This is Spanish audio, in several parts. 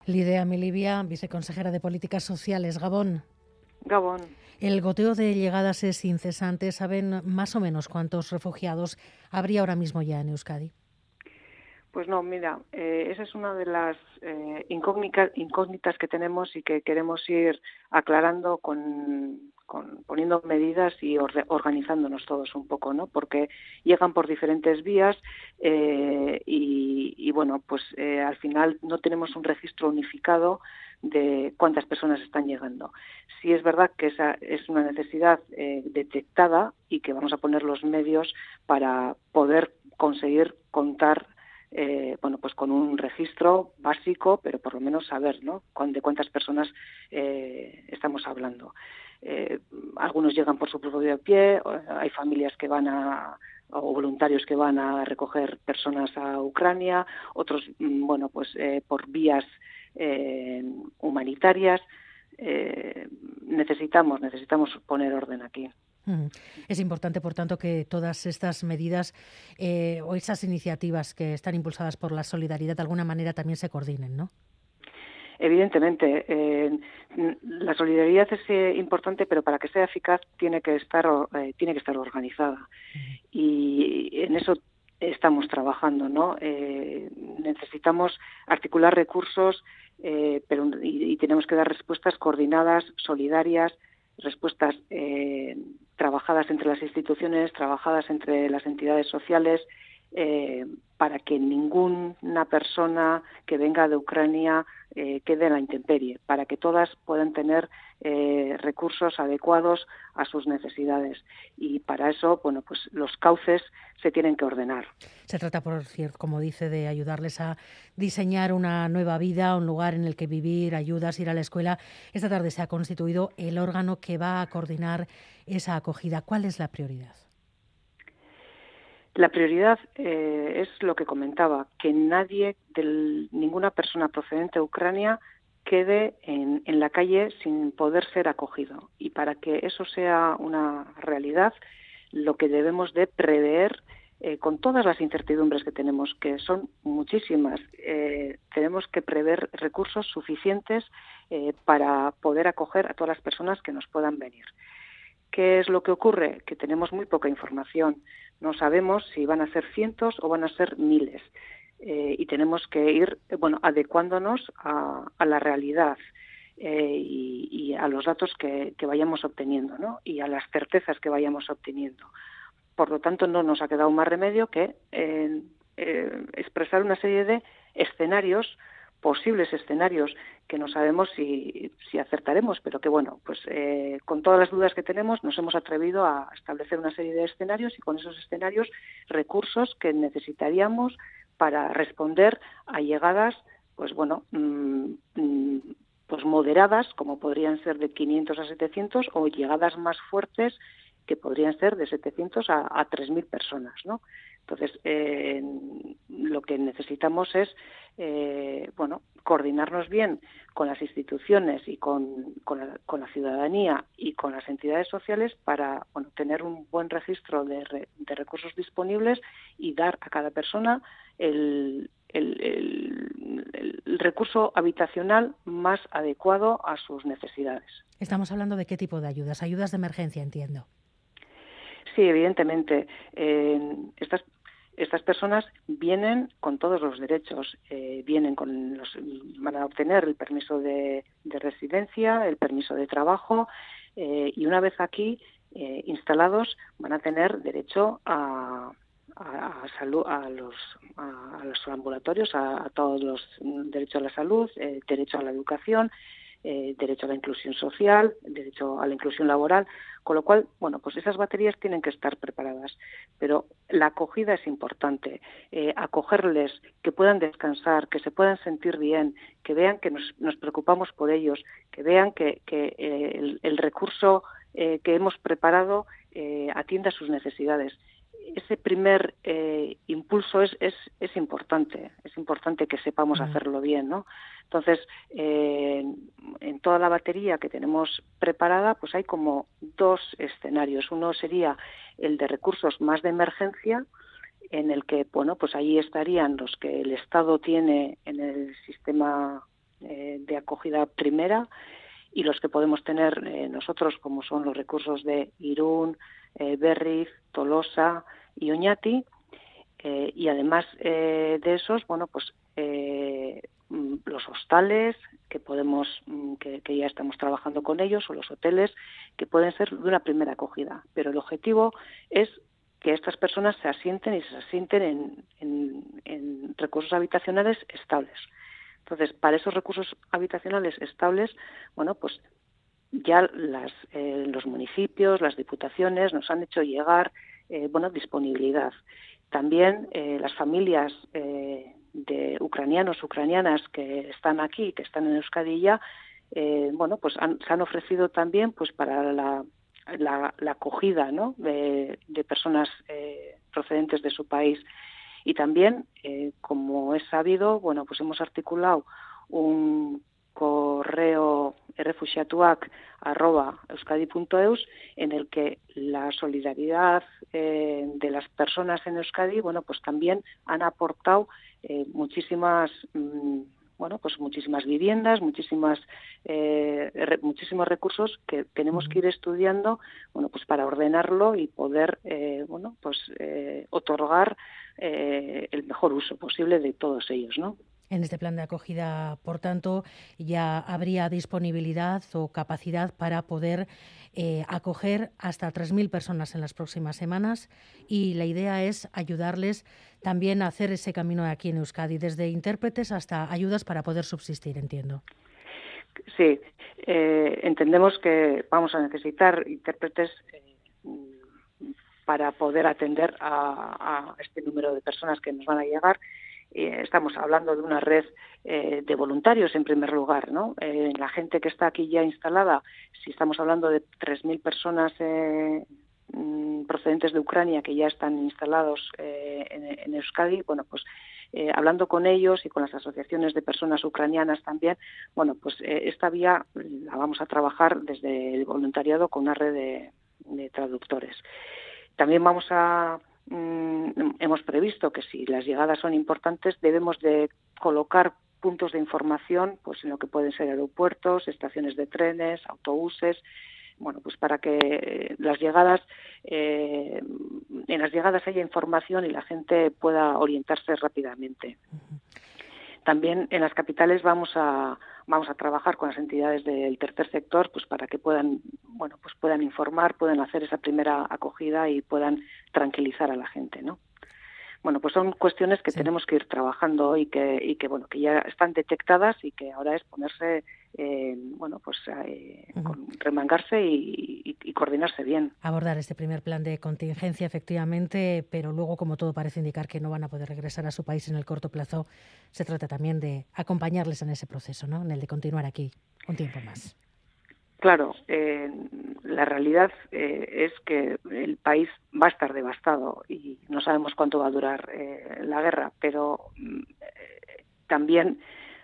Lidia Melibia, viceconsejera de Políticas Sociales, Gabón. Gabón. El goteo de llegadas es incesante. ¿Saben más o menos cuántos refugiados habría ahora mismo ya en Euskadi? Pues no, mira, esa es una de las incógnitas que tenemos y que queremos ir aclarando con poniendo medidas y organizándonos todos un poco, ¿no? Porque llegan por diferentes vías y bueno, pues al final no tenemos un registro unificado de cuántas personas están llegando. Sí es verdad que esa es una necesidad detectada y que vamos a poner los medios para poder conseguir contar pues con un registro básico, pero por lo menos saber, ¿no?, de cuántas personas estamos hablando. Algunos llegan por su propio pie, hay familias que van o voluntarios que van a recoger personas a Ucrania, otros, por vías humanitarias. Necesitamos poner orden aquí. Es importante, por tanto, que todas estas medidas o esas iniciativas que están impulsadas por la solidaridad de alguna manera también se coordinen, ¿no? Evidentemente, la solidaridad es importante, pero para que sea eficaz tiene que estar organizada. Y en eso estamos trabajando, ¿no? Necesitamos articular recursos, y tenemos que dar respuestas coordinadas, solidarias, respuestas trabajadas entre las instituciones, trabajadas entre las entidades sociales, para que ninguna persona que venga de Ucrania quede en la intemperie, para que todas puedan tener recursos adecuados a sus necesidades. Y para eso, bueno, pues los cauces se tienen que ordenar. Se trata, por cierto, como dice, de ayudarles a diseñar una nueva vida, un lugar en el que vivir, ayudas, ir a la escuela. Esta tarde se ha constituido el órgano que va a coordinar esa acogida. ¿Cuál es la prioridad? La prioridad es lo que comentaba, que ninguna persona procedente de Ucrania quede en la calle sin poder ser acogido. Y para que eso sea una realidad, lo que debemos de prever, con todas las incertidumbres que tenemos, que son muchísimas, tenemos que prever recursos suficientes para poder acoger a todas las personas que nos puedan venir. ¿Qué es lo que ocurre? Que tenemos muy poca información. No sabemos si van a ser cientos o van a ser miles. Y tenemos que ir adecuándonos a la realidad y a los datos que vayamos obteniendo, ¿no?, y a las certezas que vayamos obteniendo. Por lo tanto, no nos ha quedado más remedio que expresar una serie de escenarios, posibles escenarios, que no sabemos si acertaremos, pero que con todas las dudas que tenemos nos hemos atrevido a establecer una serie de escenarios y con esos escenarios recursos que necesitaríamos para responder a llegadas pues moderadas, como podrían ser de 500 a 700, o llegadas más fuertes que podrían ser de 700 a 3.000 personas, ¿no? Entonces, lo que necesitamos es coordinarnos bien con las instituciones y con la ciudadanía y con las entidades sociales para tener un buen registro de recursos disponibles y dar a cada persona el recurso habitacional más adecuado a sus necesidades. Estamos hablando de qué tipo de ayudas, ayudas de emergencia, entiendo. Sí, evidentemente. Estas personas vienen con todos los derechos, van a obtener el permiso de residencia, el permiso de trabajo, y una vez aquí instalados van a tener derecho a salud, a los ambulatorios, a todos los derechos a la salud, derecho a la educación, derecho a la inclusión social, derecho a la inclusión laboral, con lo cual, pues esas baterías tienen que estar preparadas. Pero la acogida es importante, acogerles, que puedan descansar, que se puedan sentir bien, que vean que nos preocupamos por ellos, que vean que el recurso que hemos preparado atiende a sus necesidades. Ese primer impulso es importante que sepamos hacerlo bien, ¿no? Entonces, en toda la batería que tenemos preparada, pues hay como dos escenarios. Uno sería el de recursos más de emergencia, en el que, pues ahí estarían los que el Estado tiene en el sistema acogida primera, y los que podemos tener nosotros, como son los recursos de Irún, Berriz, Tolosa y Oñati, y además de esos, bueno, pues los hostales que podemos, que ya estamos trabajando con ellos, o los hoteles que pueden ser de una primera acogida. Pero el objetivo es que estas personas se asienten y se asienten en recursos habitacionales estables. Entonces, para esos recursos habitacionales estables, bueno, pues ya los municipios, las diputaciones nos han hecho llegar, disponibilidad. También las familias de ucranianos, ucranianas que están aquí, que están en Euskadi ya, se han ofrecido también, pues, para la acogida, ¿no?, de personas procedentes de su país. Y también, como es sabido, bueno, pues hemos articulado un correo refuxiatuak@euskadi.eus, en el que la solidaridad de las personas en Euskadi, bueno, pues también han aportado muchísimas viviendas, muchísimos recursos que tenemos que ir estudiando, bueno, pues para ordenarlo y poder otorgar el mejor uso posible de todos ellos, ¿no? En este plan de acogida, por tanto, ya habría disponibilidad o capacidad para poder acoger hasta 3.000 personas en las próximas semanas, y la idea es ayudarles también a hacer ese camino aquí en Euskadi, desde intérpretes hasta ayudas para poder subsistir, entiendo. Sí, entendemos que vamos a necesitar intérpretes para poder atender a este número de personas que nos van a llegar. Estamos hablando de una red de voluntarios, en primer lugar, ¿no? La gente que está aquí ya instalada, si estamos hablando de 3.000 personas procedentes de Ucrania que ya están instalados en Euskadi, bueno, pues hablando con ellos y con las asociaciones de personas ucranianas también, bueno, pues esta vía la vamos a trabajar desde el voluntariado con una red de traductores. También hemos previsto que si las llegadas son importantes, debemos de colocar puntos de información, pues en lo que pueden ser aeropuertos, estaciones de trenes, autobuses, bueno, pues para que en las llegadas haya información y la gente pueda orientarse rápidamente. También en las capitales vamos a trabajar con las entidades del tercer sector, pues para que puedan informar, puedan hacer esa primera acogida y puedan tranquilizar a la gente, ¿no? Bueno, pues son cuestiones que tenemos que ir trabajando y que ya están detectadas, y que ahora es ponerse, remangarse y coordinarse bien. Abordar este primer plan de contingencia, efectivamente, pero luego, como todo parece indicar que no van a poder regresar a su país en el corto plazo, se trata también de acompañarles en ese proceso, ¿no?, en el de continuar aquí un tiempo más. Claro, la realidad es que el país va a estar devastado y no sabemos cuánto va a durar la guerra, pero también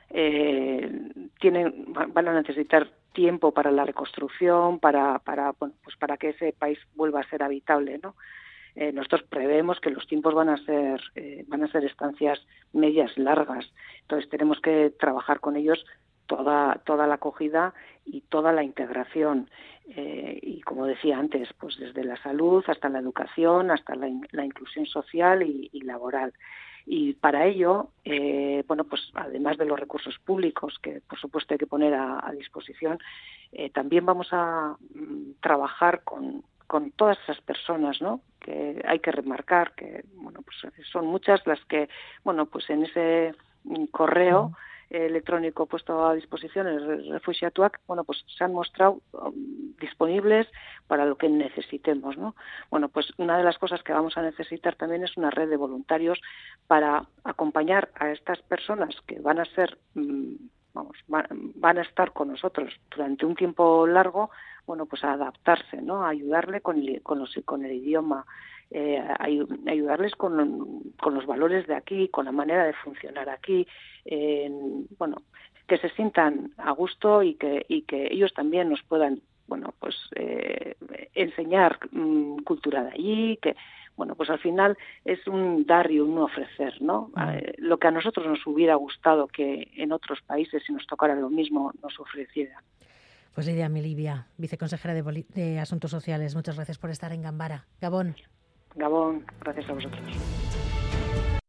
van a necesitar tiempo para la reconstrucción, para que ese país vuelva a ser habitable, ¿no? Nosotros prevemos que los tiempos van a ser estancias medias largas, entonces tenemos que trabajar con ellos toda la acogida y toda la integración, y como decía antes, pues desde la salud hasta la educación, hasta la inclusión social y laboral. Y para ello, pues además de los recursos públicos que por supuesto hay que poner a disposición, también vamos a trabajar con todas esas personas, ¿no?, que hay que remarcar que son muchas las que en ese correo electrónico puesto a disposición, el Refuxiatuak, se han mostrado disponibles para lo que necesitemos, ¿no? Bueno, pues una de las cosas que vamos a necesitar también es una red de voluntarios para acompañar a estas personas que van a ser van a estar con nosotros durante un tiempo largo, a adaptarse, ¿no?, a ayudarle con el idioma, ayudarles con los valores de aquí, con la manera de funcionar aquí, que se sientan a gusto y que ellos también nos puedan enseñar cultura de allí, que bueno, pues al final es un dar y un ofrecer, ¿no? Lo que a nosotros nos hubiera gustado que en otros países, si nos tocara lo mismo, nos ofreciera. Pues Lidia Melibia, viceconsejera de Asuntos Sociales, muchas gracias por estar en Gambara. Gabón. Gabón, gracias a vosotros.